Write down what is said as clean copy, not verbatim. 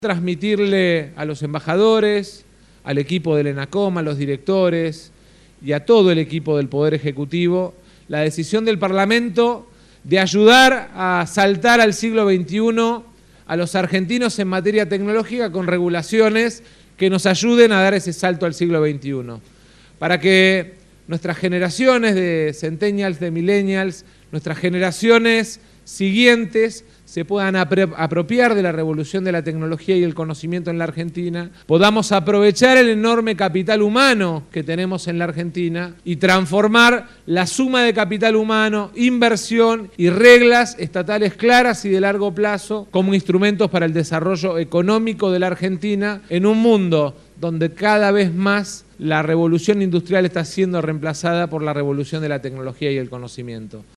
Transmitirle a los embajadores, al equipo del ENACOM, a los directores y a todo el equipo del Poder Ejecutivo la decisión del Parlamento de ayudar a saltar al siglo XXI a los argentinos en materia tecnológica con regulaciones que nos ayuden a dar ese salto al siglo XXI. Para que nuestras generaciones de centennials, de millennials, nuestras generaciones siguientes se puedan apropiar de la revolución de la tecnología y el conocimiento en la Argentina, podamos aprovechar el enorme capital humano que tenemos en la Argentina y transformar la suma de capital humano, inversión y reglas estatales claras y de largo plazo como instrumentos para el desarrollo económico de la Argentina en un mundo donde cada vez más la revolución industrial está siendo reemplazada por la revolución de la tecnología y el conocimiento.